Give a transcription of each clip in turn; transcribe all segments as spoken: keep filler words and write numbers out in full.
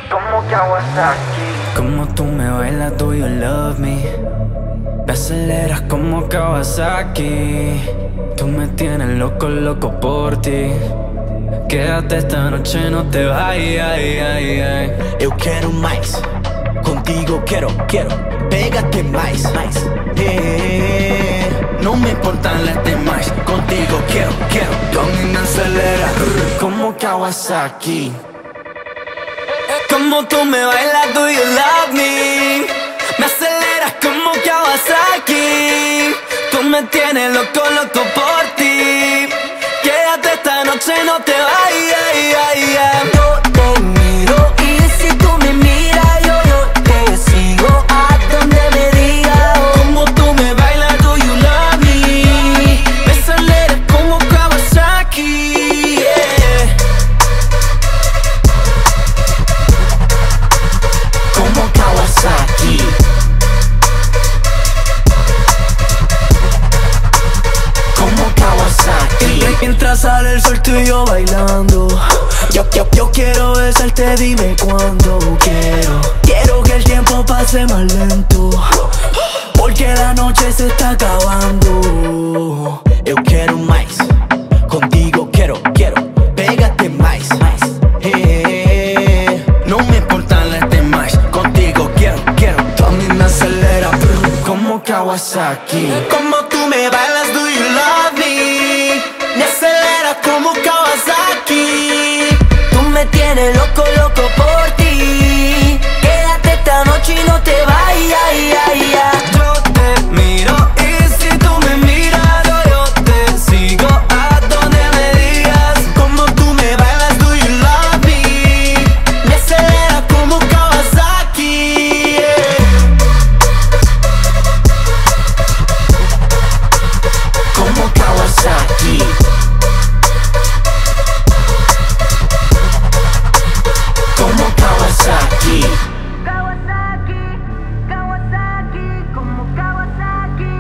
Como Kawasaki. Como tú me bailas, do you love me? Me aceleras como Kawasaki. Tú me tienes loco, loco por ti. Quédate esta noche, no te vayas, ay, ay, ay. Eu quero mais, contigo quero, quero. Pégate mais, mais. Eh, No me importan las demás, contigo quiero, quiero. Tú me aceleras como Kawasaki. Como tú me bailas, do you love me? Me aceleras como Kawasaki. Tú me tienes loco, loco por ti. Quédate esta noche, no te vayas, ay, ay, ay. Yo te miro y si tú me miras, yo, yo te sigo a donde me digas. Como tú me bailas, do you love me? Me aceleras como Kawasaki, yeah. como Kawasaki. Como Kawasaki. Mientras sale el sol, tú y yo bailando. Yo, yo, yo quiero besarte, dime cuándo. Quiero, quiero que el tiempo pase más lento, porque la noche se está acabando. Eu quero mais, contigo quero, quero. Pégate mais, mais. Eh, No me importan las demás, contigo quiero, quiero. Tú a mí me aceleras como Kawasaki. Como tú me bailas, do you love me? Me acelera como Kawasaki. Tú me tienes loco, loco por ti. Quédate esta noche y no te vayas, ay, ay, ay. Yo te miro y si tú me miras, yo te sigo a donde me digas. Como tú me bailas, do you love me? Me acelera como Kawasaki, yeah. Como Kawasaki. Como Kawasaki. Kawasaki, Kawasaki, como Kawasaki.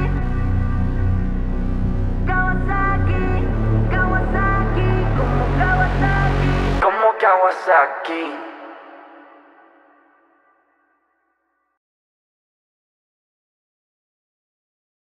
Kawasaki, Kawasaki, como Kawasaki. Como Kawasaki.